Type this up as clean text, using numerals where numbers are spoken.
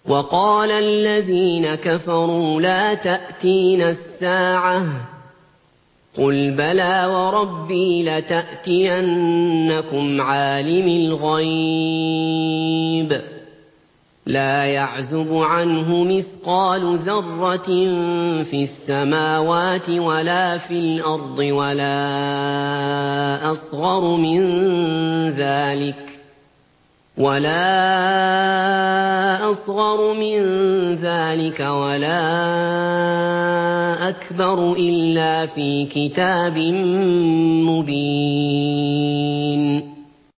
وَقَالَ الَّذِينَ كَفَرُوا لَا تَأْتِينَا السَّاعَةُ ۖ قُلْ بَلَىٰ وَرَبِّي لَتَأْتِيَنَّكُمْ عَالِمِ الْغَيْبِ لَا يَعْزُبُ عَنْهُ مِثْقَالُ ذَرَّةٍ فِي السَّمَاوَاتِ وَلَا فِي الْأَرْضِ وَلَا أَصْغَرُ مِن ذَٰلِكَ وَلَا أَكْبَرُ إِلَّا فِي كِتَابٍ مُّبِينٍ